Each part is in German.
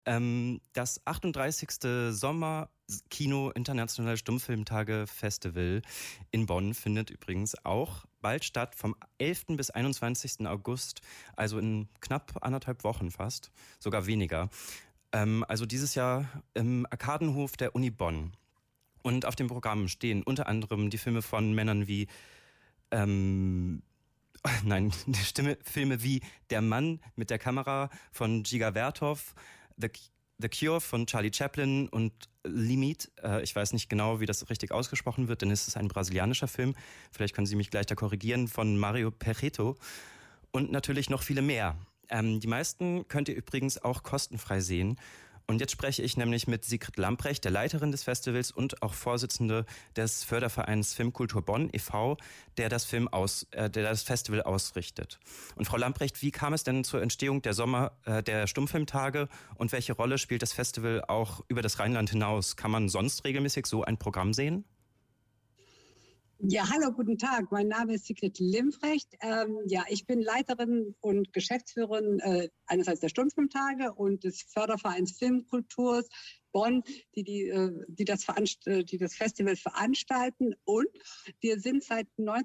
Das 38. Sommer-Kino Internationale Stummfilmtage Festival in Bonn findet übrigens auch bald statt, vom 11. bis 21. August, also in knapp 1,5 Wochen fast, sogar weniger. Also dieses Jahr im Arkadenhof der Uni Bonn. Und auf dem Programm stehen unter anderem die Filme von Männern wie Filme wie Der Mann mit der Kamera von Dziga Vertov, The Cure von Charlie Chaplin und Limit. Ich weiß nicht genau, wie das richtig ausgesprochen wird, denn es ist ein brasilianischer Film. Vielleicht können Sie mich gleich da korrigieren, von Mario Perreto. Und natürlich noch viele mehr. Die meisten könnt ihr übrigens auch kostenfrei sehen. Und jetzt spreche ich nämlich mit Sigrid Lamprecht, der Leiterin des Festivals und auch Vorsitzende des Fördervereins Filmkultur Bonn e.V., der das Festival ausrichtet. Und Frau Lamprecht, wie kam es denn zur Entstehung der Stummfilmtage und welche Rolle spielt das Festival auch über das Rheinland hinaus? Kann man sonst regelmäßig so ein Programm sehen? Ja, hallo, guten Tag. Mein Name ist Sigrid Limprecht. Ich bin Leiterin und Geschäftsführerin einerseits der Stummfilmtage und des Fördervereins Filmkultur Bonn, die das Festival veranstalten. Und wir sind seit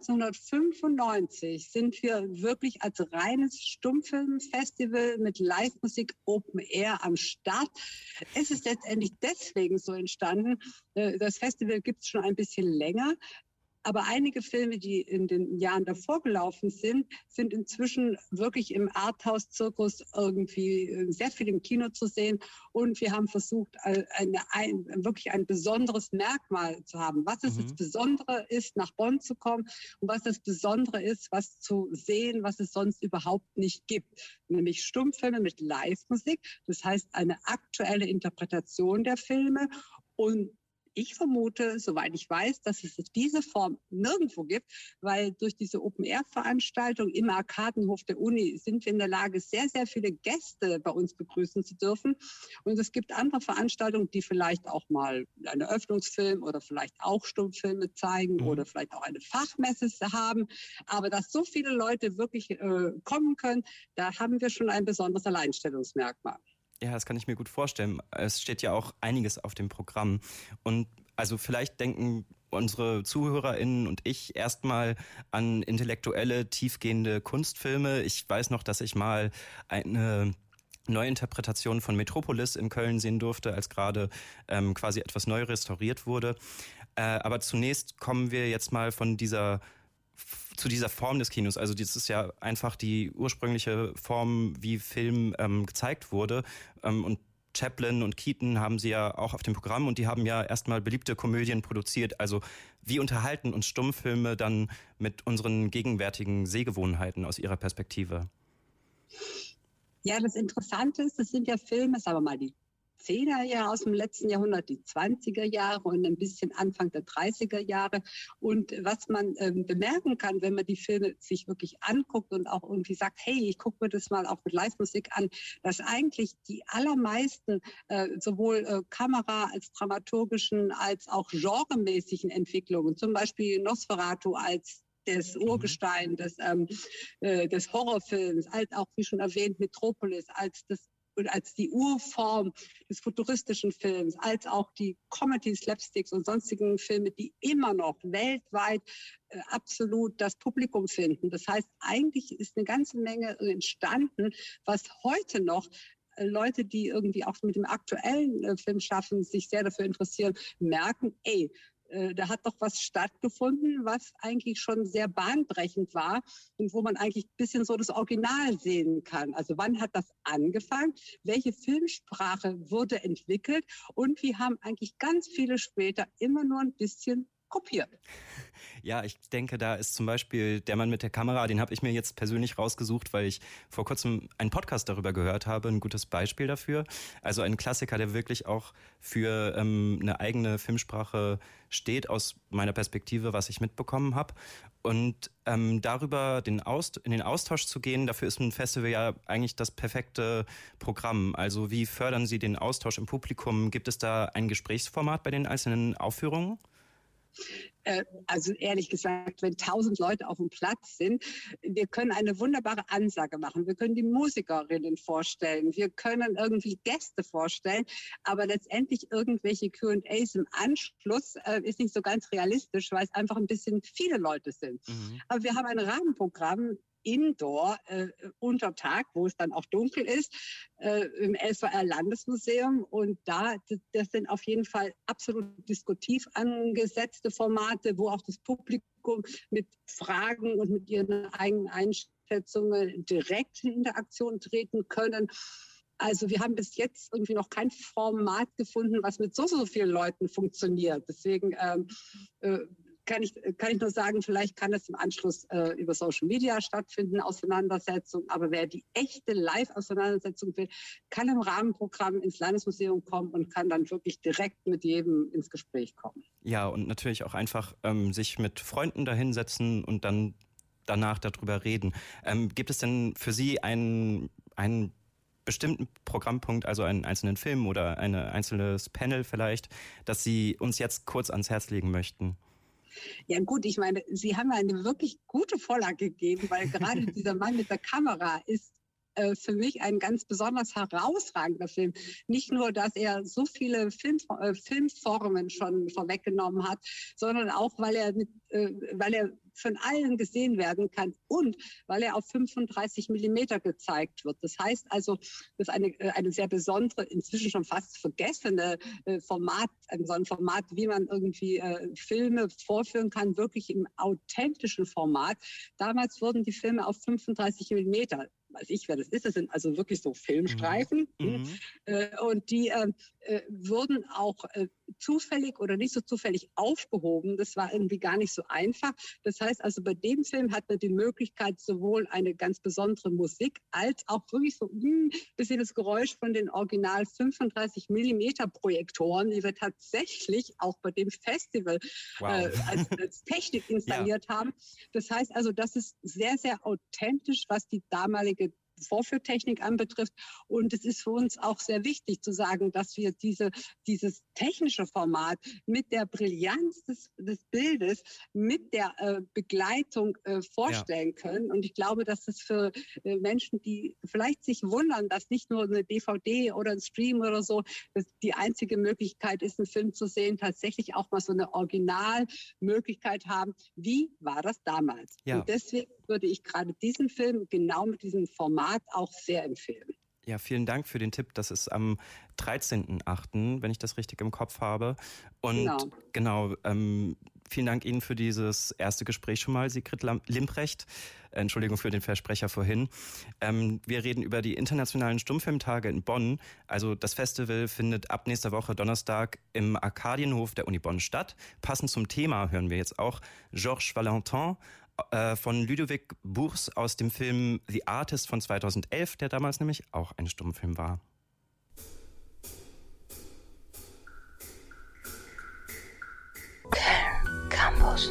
1995 wirklich als reines Stummfilmfestival mit Live-Musik Open Air am Start. Es ist letztendlich deswegen so entstanden. Das Festival gibt es schon ein bisschen länger. Aber einige Filme, die in den Jahren davor gelaufen sind inzwischen wirklich im Arthouse-Zirkus irgendwie sehr viel im Kino zu sehen. Und wir haben versucht, wirklich ein besonderes Merkmal zu haben. Was es das Besondere ist, nach Bonn zu kommen und was das Besondere ist, was zu sehen, was es sonst überhaupt nicht gibt. Nämlich Stummfilme mit Live-Musik. Das heißt, eine aktuelle Interpretation der Filme. Und ich vermute, soweit ich weiß, dass es diese Form nirgendwo gibt, weil durch diese Open-Air-Veranstaltung im Arkadenhof der Uni sind wir in der Lage, sehr, sehr viele Gäste bei uns begrüßen zu dürfen. Und es gibt andere Veranstaltungen, die vielleicht auch mal einen Eröffnungsfilm oder vielleicht auch Stummfilme zeigen oder vielleicht auch eine Fachmesse haben. Aber dass so viele Leute wirklich kommen können, da haben wir schon ein besonderes Alleinstellungsmerkmal. Ja, das kann ich mir gut vorstellen. Es steht ja auch einiges auf dem Programm. Und also vielleicht denken unsere ZuhörerInnen und ich erstmal an intellektuelle, tiefgehende Kunstfilme. Ich weiß noch, dass ich mal eine Neuinterpretation von Metropolis in Köln sehen durfte, als gerade quasi etwas neu restauriert wurde. Aber zunächst kommen wir jetzt mal zu dieser Form des Kinos. Also das ist ja einfach die ursprüngliche Form, wie Film gezeigt wurde. Und Chaplin und Keaton haben sie ja auch auf dem Programm und die haben ja erstmal beliebte Komödien produziert. Also wie unterhalten uns Stummfilme dann mit unseren gegenwärtigen Sehgewohnheiten aus ihrer Perspektive? Ja, das Interessante ist, das sind ja Filme, sagen wir mal, die 10er Jahre aus dem letzten Jahrhundert, die 20er Jahre und ein bisschen Anfang der 30er Jahre. Und was man bemerken kann, wenn man die Filme sich wirklich anguckt und auch irgendwie sagt, hey, ich gucke mir das mal auch mit Live-Musik an, dass eigentlich die allermeisten sowohl Kamera- als dramaturgischen als auch genremäßigen Entwicklungen, zum Beispiel Nosferatu als des Urgestein des Horrorfilms, als auch, wie schon erwähnt, Metropolis, als die Urform des futuristischen Films, als auch die Comedy, Slapsticks und sonstigen Filme, die immer noch weltweit absolut das Publikum finden. Das heißt, eigentlich ist eine ganze Menge entstanden, was heute noch Leute, die irgendwie auch mit dem aktuellen Film schaffen, sich sehr dafür interessieren, merken, da hat doch was stattgefunden, was eigentlich schon sehr bahnbrechend war und wo man eigentlich ein bisschen so das Original sehen kann. Also wann hat das angefangen? Welche Filmsprache wurde entwickelt? Und wie haben eigentlich ganz viele später immer nur ein bisschen kopiert. Ja, ich denke, da ist zum Beispiel Der Mann mit der Kamera, den habe ich mir jetzt persönlich rausgesucht, weil ich vor kurzem einen Podcast darüber gehört habe, ein gutes Beispiel dafür. Also ein Klassiker, der wirklich auch für eine eigene Filmsprache steht, aus meiner Perspektive, was ich mitbekommen habe. Und darüber in den Austausch zu gehen, dafür ist ein Festival ja eigentlich das perfekte Programm. Also wie fördern Sie den Austausch im Publikum? Gibt es da ein Gesprächsformat bei den einzelnen Aufführungen? Also ehrlich gesagt, wenn 1000 Leute auf dem Platz sind, wir können eine wunderbare Ansage machen. Wir können die Musikerinnen vorstellen. Wir können irgendwie Gäste vorstellen. Aber letztendlich irgendwelche Q&As im Anschluss ist nicht so ganz realistisch, weil es einfach ein bisschen viele Leute sind. Mhm. Aber wir haben ein Rahmenprogramm, Indoor, unter Tag, wo es dann auch dunkel ist, im LVR Landesmuseum. Und das sind auf jeden Fall absolut diskutiv angesetzte Formate, wo auch das Publikum mit Fragen und mit ihren eigenen Einschätzungen direkt in Interaktion treten können. Also wir haben bis jetzt irgendwie noch kein Format gefunden, was mit so vielen Leuten funktioniert. Deswegen kann ich nur sagen, vielleicht kann es im Anschluss über Social Media stattfinden, Auseinandersetzung. Aber wer die echte Live-Auseinandersetzung will, kann im Rahmenprogramm ins Landesmuseum kommen und kann dann wirklich direkt mit jedem ins Gespräch kommen. Ja, und natürlich auch einfach sich mit Freunden dahinsetzen und dann danach darüber reden. Gibt es denn für Sie einen bestimmten Programmpunkt, also einen einzelnen Film oder ein einzelnes Panel vielleicht, das Sie uns jetzt kurz ans Herz legen möchten? Ja gut, ich meine, Sie haben eine wirklich gute Vorlage gegeben, weil gerade dieser Mann mit der Kamera ist für mich ein ganz besonders herausragender Film. Nicht nur, dass er so viele Filmformen schon vorweggenommen hat, sondern auch, weil er von allen gesehen werden kann und weil er auf 35 Millimeter gezeigt wird. Das heißt also, das ist eine sehr besondere, inzwischen schon fast vergessene Format, so ein Format, wie man irgendwie Filme vorführen kann, wirklich im authentischen Format. Damals wurden die Filme auf 35 Millimeter, weiß ich, wer das ist. Das sind also wirklich so Filmstreifen. Mhm. Und die wurden auch zufällig oder nicht so zufällig aufgehoben. Das war irgendwie gar nicht so einfach. Das heißt also, bei dem Film hat man die Möglichkeit, sowohl eine ganz besondere Musik als auch wirklich so ein bisschen das Geräusch von den Original 35 Millimeter Projektoren, die wir tatsächlich auch bei dem Festival als Technik installiert haben. Das heißt also, das ist sehr, sehr authentisch, was die damalige Vorführtechnik anbetrifft. Und es ist für uns auch sehr wichtig zu sagen, dass wir dieses technische Format mit der Brillanz des Bildes, mit der Begleitung vorstellen können. Und ich glaube, dass das für Menschen, die vielleicht sich wundern, dass nicht nur eine DVD oder ein Stream oder so, dass die einzige Möglichkeit ist, einen Film zu sehen, tatsächlich auch mal so eine Originalmöglichkeit haben. Wie war das damals? Ja. Und deswegen würde ich gerade diesen Film genau mit diesem Format auch sehr empfehlen. Ja, vielen Dank für den Tipp. Das ist am 13.08., wenn ich das richtig im Kopf habe. Und genau vielen Dank Ihnen für dieses erste Gespräch schon mal, Sigrid Limprecht. Entschuldigung für den Versprecher vorhin. Wir reden über die Internationalen Stummfilmtage in Bonn. Also das Festival findet ab nächster Woche Donnerstag im Arkadienhof der Uni Bonn statt. Passend zum Thema hören wir jetzt auch Georges Valentin von Ludovic Bours aus dem Film The Artist von 2011, der damals nämlich auch ein Stummfilm war. Köln Campus.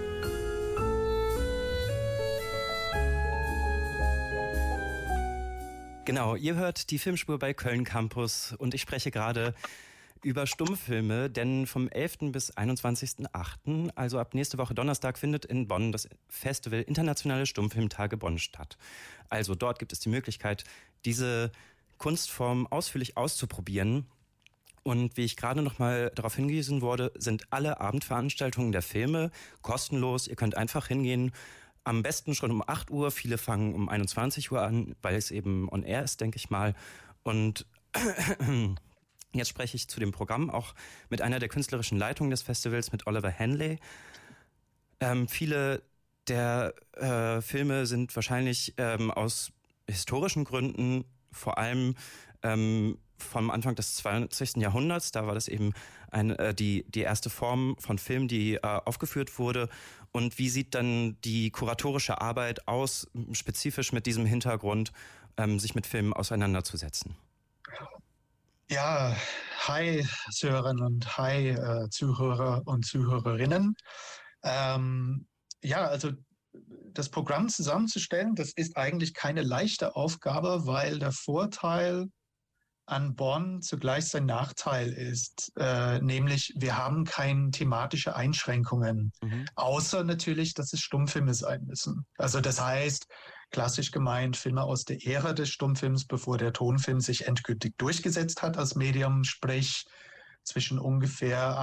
Genau, ihr hört die Filmspur bei Köln Campus und ich spreche gerade über Stummfilme, denn vom 11. bis 21.08., also ab nächste Woche Donnerstag, findet in Bonn das Festival Internationale Stummfilmtage Bonn statt. Also dort gibt es die Möglichkeit, diese Kunstform ausführlich auszuprobieren. Und wie ich gerade noch mal darauf hingewiesen wurde, sind alle Abendveranstaltungen der Filme kostenlos. Ihr könnt einfach hingehen, am besten schon um 8 Uhr. Viele fangen um 21 Uhr an, weil es eben on air ist, denke ich mal. Und jetzt spreche ich zu dem Programm auch mit einer der künstlerischen Leitungen des Festivals, mit Oliver Hanley. Viele der Filme sind wahrscheinlich aus historischen Gründen, vor allem vom Anfang des 20. Jahrhunderts. Da war das eben die erste Form von Film, die aufgeführt wurde. Und wie sieht dann die kuratorische Arbeit aus, spezifisch mit diesem Hintergrund, sich mit Filmen auseinanderzusetzen? Ja, hi Sören und hi Zuhörer und Zuhörerinnen. Also das Programm zusammenzustellen, das ist eigentlich keine leichte Aufgabe, weil der Vorteil an Bonn zugleich sein Nachteil ist, nämlich wir haben keine thematische Einschränkungen, außer natürlich, dass es Stummfilme sein müssen. Also das heißt, klassisch gemeint, Filme aus der Ära des Stummfilms, bevor der Tonfilm sich endgültig durchgesetzt hat als Medium, sprich zwischen ungefähr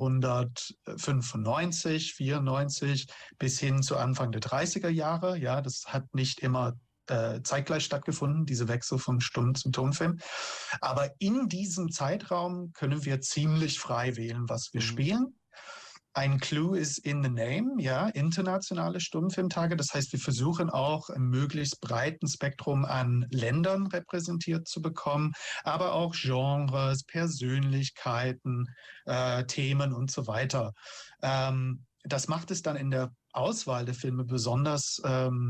1895, 94 bis hin zu Anfang der 30er Jahre. Ja, das hat nicht immer zeitgleich stattgefunden, diese Wechsel vom Stumm zum Tonfilm. Aber in diesem Zeitraum können wir ziemlich frei wählen, was wir spielen. Ein Clou ist in the name, ja, internationale Stummfilmtage. Das heißt, wir versuchen auch ein möglichst breiten Spektrum an Ländern repräsentiert zu bekommen, aber auch Genres, Persönlichkeiten, Themen und so weiter. Das macht es dann in der Auswahl der Filme besonders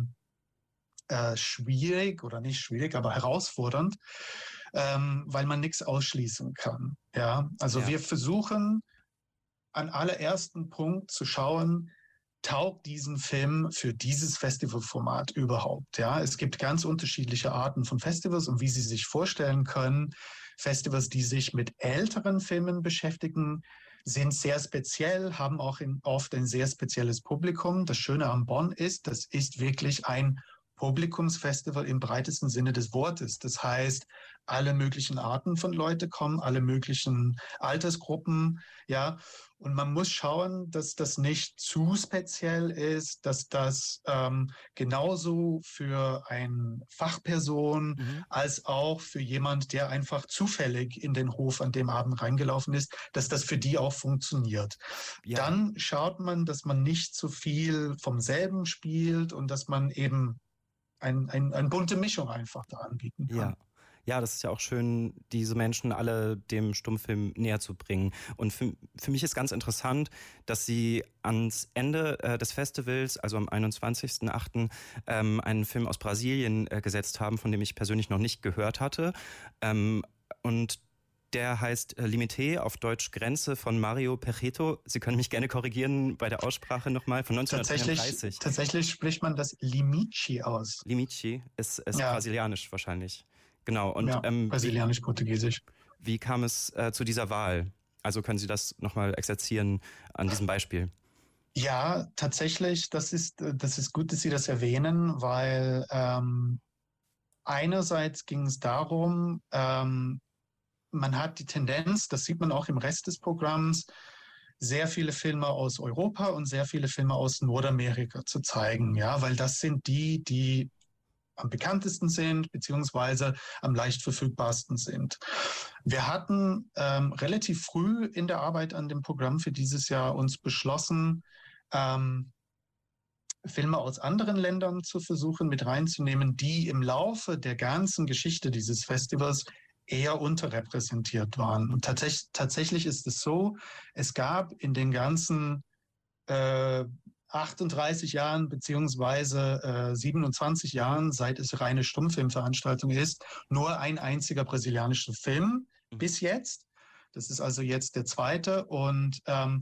schwierig oder nicht schwierig, aber herausfordernd, weil man nichts ausschließen kann. Ja, also wir versuchen an allerersten Punkt zu schauen, taugt diesen Film für dieses Festivalformat überhaupt? Ja, es gibt ganz unterschiedliche Arten von Festivals und wie Sie sich vorstellen können, Festivals, die sich mit älteren Filmen beschäftigen, sind sehr speziell, haben auch oft ein sehr spezielles Publikum. Das Schöne am Bonn ist, das ist wirklich ein Publikumsfestival im breitesten Sinne des Wortes. Das heißt, alle möglichen Arten von Leute kommen, alle möglichen Altersgruppen, ja. Und man muss schauen, dass das nicht zu speziell ist, dass das genauso für eine Fachperson als auch für jemand, der einfach zufällig in den Hof an dem Abend reingelaufen ist, dass das für die auch funktioniert. Ja. Dann schaut man, dass man nicht zu viel vom selben spielt und dass man eben eine bunte Mischung einfach da anbieten kann. Ja. Ja, das ist ja auch schön, diese Menschen alle dem Stummfilm näher zu bringen. Und für mich ist ganz interessant, dass Sie ans Ende des Festivals, also am 21.08., einen Film aus Brasilien gesetzt haben, von dem ich persönlich noch nicht gehört hatte. Und der heißt Limité, auf Deutsch Grenze, von Mario Perreto. Sie können mich gerne korrigieren bei der Aussprache nochmal, von 1933. Tatsächlich spricht man das Limite aus. Limite ist brasilianisch wahrscheinlich. Genau. Und, brasilianisch-portugiesisch. Wie kam es zu dieser Wahl? Also können Sie das nochmal exerzieren an diesem Beispiel? Ja, tatsächlich, das ist gut, dass Sie das erwähnen, weil einerseits ging es darum, man hat die Tendenz, das sieht man auch im Rest des Programms, sehr viele Filme aus Europa und sehr viele Filme aus Nordamerika zu zeigen, ja, weil das sind die am bekanntesten sind, beziehungsweise am leicht verfügbarsten sind. Wir hatten relativ früh in der Arbeit an dem Programm für dieses Jahr uns beschlossen, Filme aus anderen Ländern zu versuchen mit reinzunehmen, die im Laufe der ganzen Geschichte dieses Festivals eher unterrepräsentiert waren. Und tatsächlich ist es so, es gab in den ganzen 38 Jahren beziehungsweise 27 Jahren, seit es reine Stummfilmveranstaltung ist, nur ein einziger brasilianischer Film bis jetzt. Das ist also jetzt der zweite und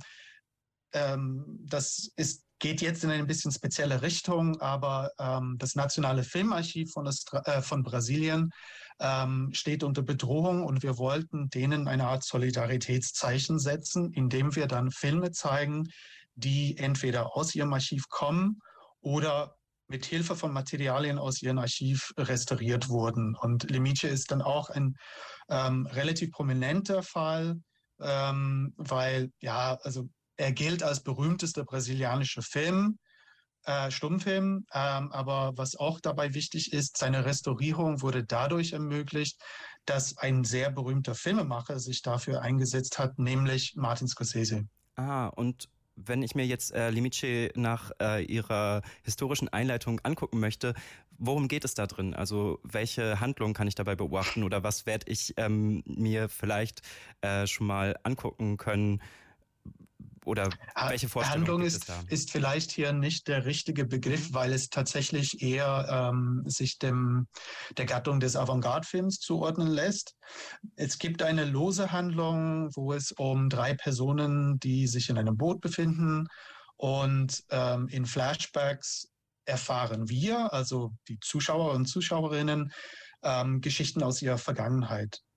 geht jetzt in eine bisschen spezielle Richtung, aber das Nationale Filmarchiv von Brasilien steht unter Bedrohung und wir wollten denen eine Art Solidaritätszeichen setzen, indem wir dann Filme zeigen, die entweder aus ihrem Archiv kommen oder mit Hilfe von Materialien aus ihrem Archiv restauriert wurden. Und Limite ist dann auch ein relativ prominenter Fall, weil er gilt als berühmtester brasilianischer Stummfilm, aber was auch dabei wichtig ist, seine Restaurierung wurde dadurch ermöglicht, dass ein sehr berühmter Filmemacher sich dafür eingesetzt hat, nämlich Martin Scorsese. Und wenn ich mir jetzt Limite nach Ihrer historischen Einleitung angucken möchte, worum geht es da drin? Also welche Handlung kann ich dabei beobachten oder was werde ich mir vielleicht schon mal angucken können? Oder welche Vorstellung Handlung gibt es da? ist vielleicht hier nicht der richtige Begriff, weil es tatsächlich eher sich der Gattung des Avantgarde-Films zuordnen lässt. Es gibt eine lose Handlung, wo es um 3 Personen, die sich in einem Boot befinden und in Flashbacks erfahren wir, also die Zuschauer und Zuschauerinnen, Geschichten aus ihrer Vergangenheit.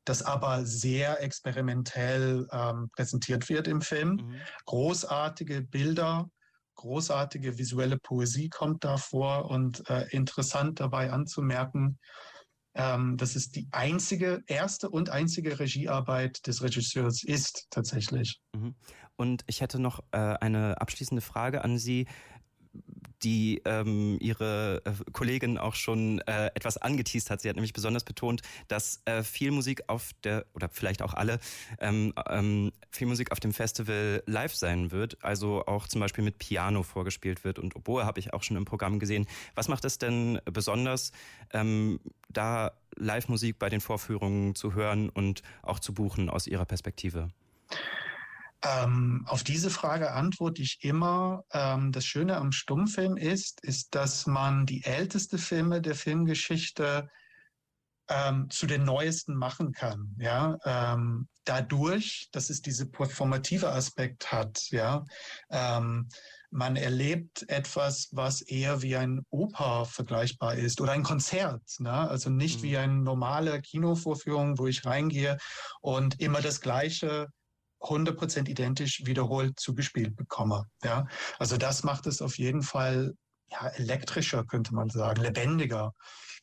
das aber sehr experimentell präsentiert wird im Film. Mhm. Großartige Bilder, großartige visuelle Poesie kommt da vor und interessant dabei anzumerken, dass es die erste und einzige Regiearbeit des Regisseurs ist, tatsächlich. Mhm. Und ich hätte noch eine abschließende Frage an Sie, die Ihre Kollegin auch schon etwas angeteast hat. Sie hat nämlich besonders betont, dass viel Musik oder vielleicht auch alle, viel Musik auf dem Festival live sein wird, also auch zum Beispiel mit Piano vorgespielt wird und Oboe habe ich auch schon im Programm gesehen. Was macht es denn besonders, da Live-Musik bei den Vorführungen zu hören und auch zu buchen aus Ihrer Perspektive? Auf diese Frage antworte ich immer. Das Schöne am Stummfilm ist, dass man die älteste Filme der Filmgeschichte zu den neuesten machen kann. Ja? Dadurch, dass es diese performative Aspekt hat. Ja? Man erlebt etwas, was eher wie ein Oper vergleichbar ist oder ein Konzert. Ne? Also nicht wie eine normale Kinovorführung, wo ich reingehe und immer das Gleiche 100% identisch wiederholt zugespielt bekomme. Ja? Also das macht es auf jeden Fall elektrischer, könnte man sagen, lebendiger.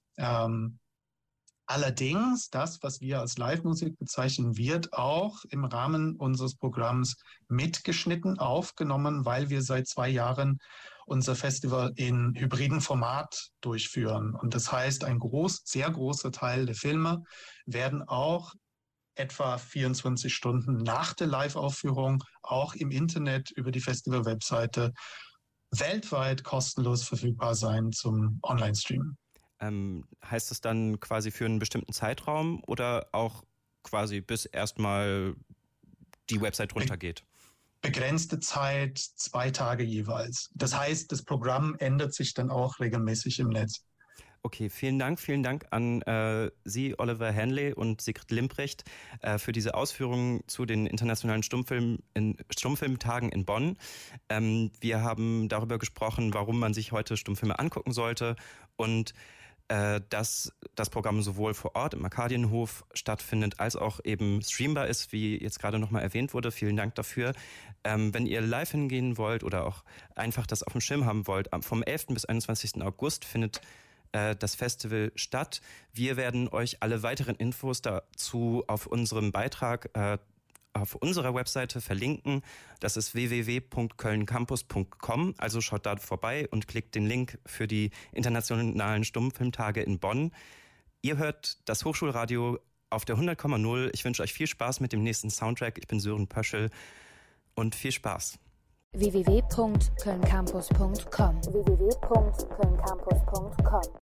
Allerdings, das, was wir als Live-Musik bezeichnen, wird auch im Rahmen unseres Programms mitgeschnitten, aufgenommen, weil wir seit 2 Jahren unser Festival in hybriden Format durchführen. Und das heißt, ein sehr großer Teil der Filme werden auch etwa 24 Stunden nach der Live-Aufführung auch im Internet über die Festival-Webseite weltweit kostenlos verfügbar sein zum Online-Streamen. Heißt das dann quasi für einen bestimmten Zeitraum oder auch quasi bis erstmal die Website runtergeht? Begrenzte Zeit, 2 Tage jeweils. Das heißt, das Programm ändert sich dann auch regelmäßig im Netz. Okay, vielen Dank an Sie, Oliver Hanley und Sigrid Limprecht, für diese Ausführungen zu den internationalen Stummfilmtagen in Bonn. Wir haben darüber gesprochen, warum man sich heute Stummfilme angucken sollte und dass das Programm sowohl vor Ort im Arkadienhof stattfindet, als auch eben streambar ist, wie jetzt gerade nochmal erwähnt wurde. Vielen Dank dafür. Wenn ihr live hingehen wollt oder auch einfach das auf dem Schirm haben wollt, vom 11. bis 21. August findet das Festival statt. Wir werden euch alle weiteren Infos dazu auf unserem Beitrag auf unserer Webseite verlinken. Das ist www.kölncampus.com. Also schaut da vorbei und klickt den Link für die internationalen Stummfilmtage in Bonn. Ihr hört das Hochschulradio auf der 100,0. Ich wünsche euch viel Spaß mit dem nächsten Soundtrack. Ich bin Sören Pöschel und viel Spaß. www.kölncampus.com